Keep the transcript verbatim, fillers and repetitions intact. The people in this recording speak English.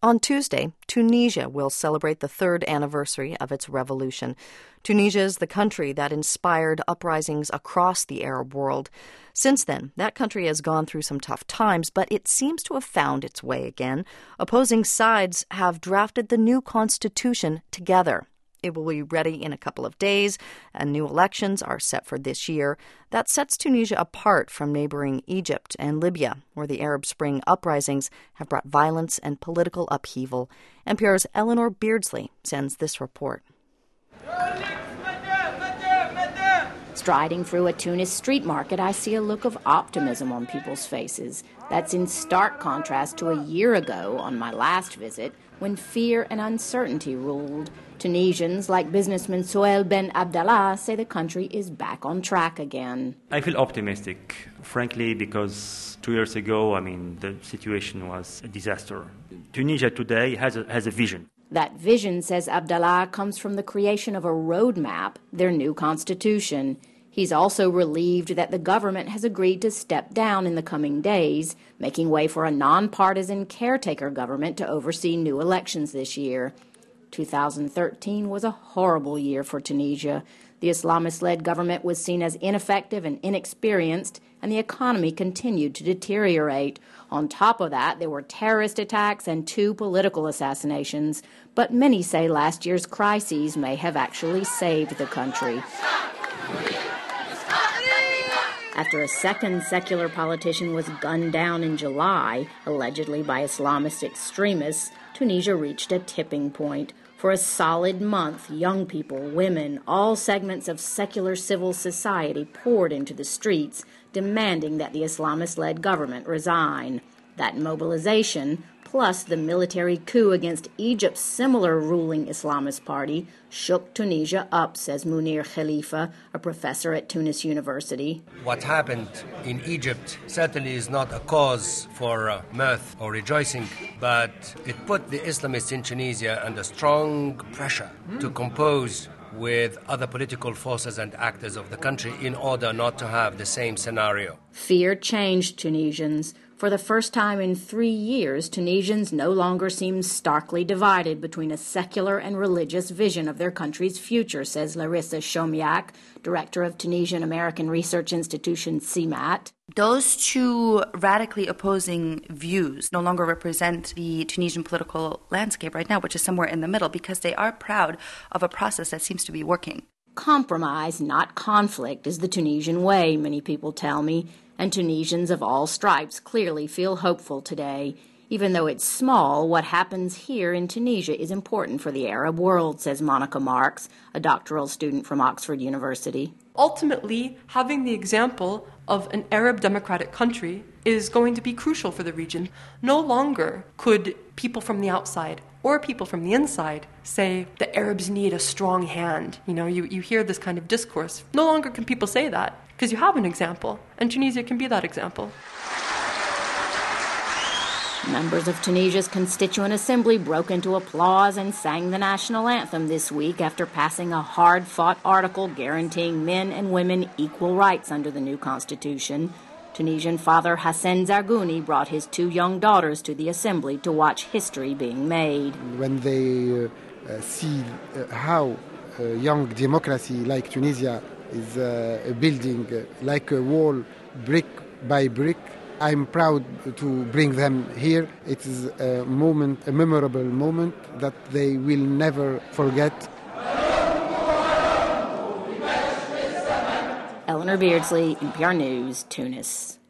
On Tuesday, Tunisia will celebrate the third anniversary of its revolution. Tunisia is the country that inspired uprisings across the Arab world. Since then, that country has gone through some tough times, but it seems to have found its way again. Opposing sides have drafted the new constitution together. It will be ready in a couple of days, and new elections are set for this year. That sets Tunisia apart from neighboring Egypt and Libya, where the Arab Spring uprisings have brought violence and political upheaval. N P R's Eleanor Beardsley sends this report. Striding through a Tunis street market, I see a look of optimism on people's faces. That's in stark contrast to a year ago, on my last visit, when fear and uncertainty ruled. Tunisians, like businessman Souheil Ben Abdallah, say the country is back on track again. I feel optimistic, frankly, because two years ago, I mean, the situation was a disaster. Tunisia today has a, has a vision. That vision, says Abdallah, comes from the creation of a roadmap, their new constitution. He's also relieved that the government has agreed to step down in the coming days, making way for a nonpartisan caretaker government to oversee new elections this year. two thousand thirteen was a horrible year for Tunisia. The Islamist-led government was seen as ineffective and inexperienced, and the economy continued to deteriorate. On top of that, there were terrorist attacks and two political assassinations. But many say last year's crises may have actually saved the country. After a second secular politician was gunned down in July, allegedly by Islamist extremists, Tunisia reached a tipping point. For a solid month, young people, women, all segments of secular civil society poured into the streets, demanding that the Islamist-led government resign. That mobilization, plus the military coup against Egypt's similar ruling Islamist party, shook Tunisia up, says Munir Khalifa, a professor at Tunis University. What happened in Egypt certainly is not a cause for uh, mirth or rejoicing, but it put the Islamists in Tunisia under strong pressure mm. to compose with other political forces and actors of the country in order not to have the same scenario. Fear changed Tunisians. For the first time in three years, Tunisians no longer seem starkly divided between a secular and religious vision of their country's future, says Larissa Chomiak, director of Tunisian American research institution C M A T. Those two radically opposing views no longer represent the Tunisian political landscape right now, which is somewhere in the middle, because they are proud of a process that seems to be working. Compromise, not conflict, is the Tunisian way, many people tell me, and Tunisians of all stripes clearly feel hopeful today. Even though it's small, what happens here in Tunisia is important for the Arab world, says Monica Marks, a doctoral student from Oxford University. Ultimately, having the example of an Arab democratic country is going to be crucial for the region. No longer could people from the outside or people from the inside say the Arabs need a strong hand. You know, you, you hear this kind of discourse. No longer can people say that because you have an example, and Tunisia can be that example. Members of Tunisia's Constituent Assembly broke into applause and sang the national anthem this week after passing a hard-fought article guaranteeing men and women equal rights under the new constitution. Tunisian father Hassan Zargouni brought his two young daughters to the assembly to watch history being made. When they uh, see uh, how uh, young democracy like Tunisia is uh, building uh, like a wall, brick by brick, I'm proud to bring them here. It is a moment, a memorable moment that they will never forget. Eleanor Beardsley, N P R News, Tunis.